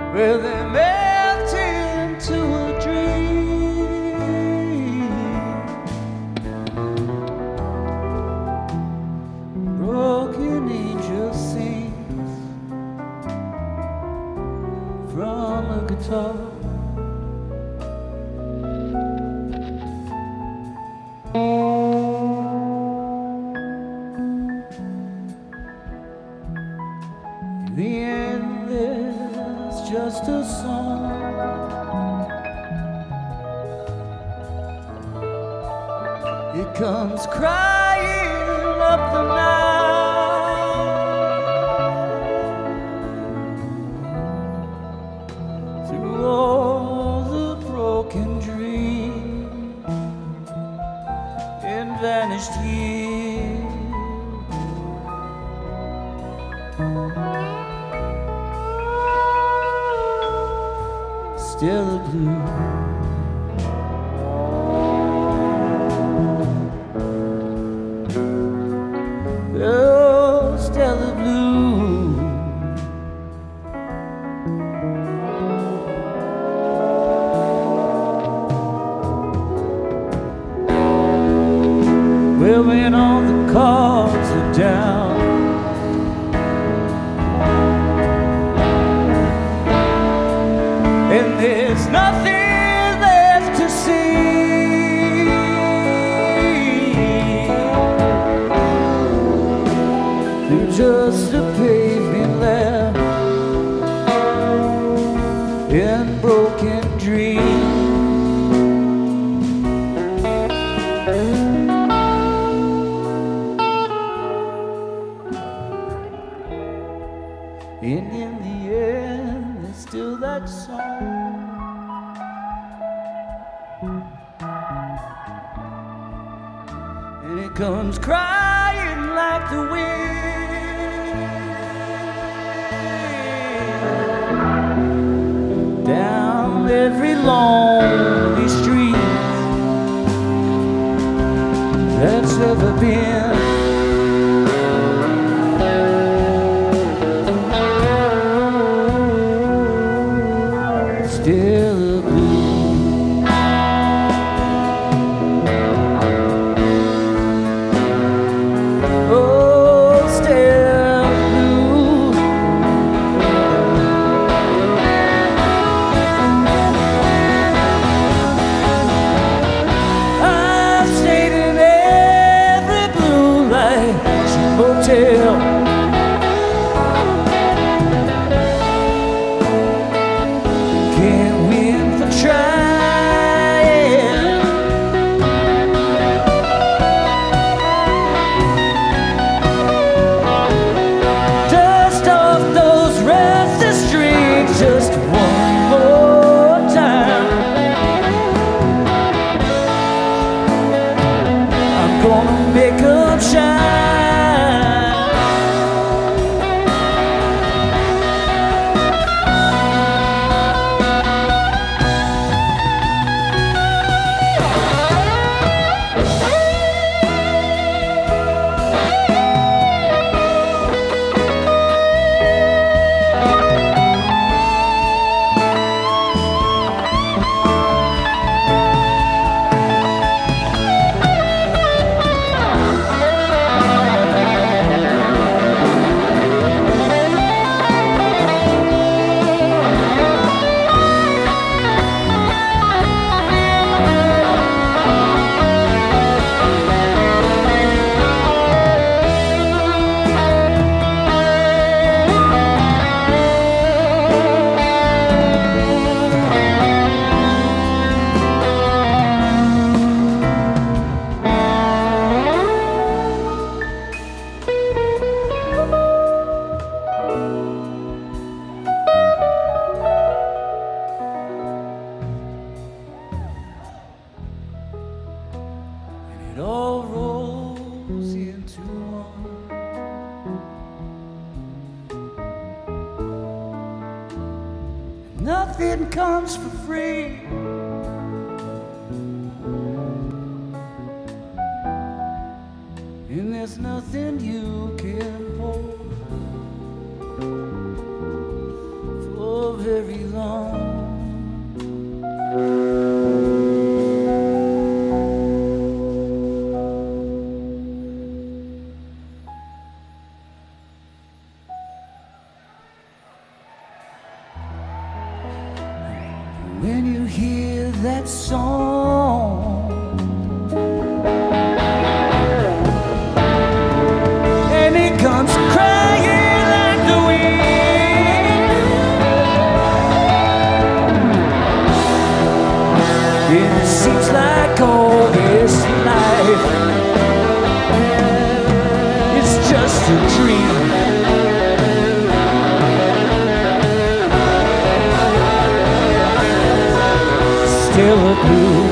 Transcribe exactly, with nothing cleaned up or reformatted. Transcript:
Well, they melt into a dream. Broken angel sings from a guitar. The end is just a song. It comes crying up the night through all the broken dreams and vanished years. Still the blue. Oh, still the blue. Well, when all the cards are down, and there's nothing left to see, there's just a pavement left in broken dreams. And in the end, there's still that song. And it comes crying like the wind down every lonely street that's ever been. Still the blue. Oh, still blue. I've stayed in every blue light motel. Can't win for trying. Dust off those restless streets just one more time. I'm gonna make 'em shine. It all rolls into one. Nothing comes for free. And there's nothing you can hold for very long. When you hear that song and it comes crying like the wind, and it seems like all this life is just a dream. Still a blue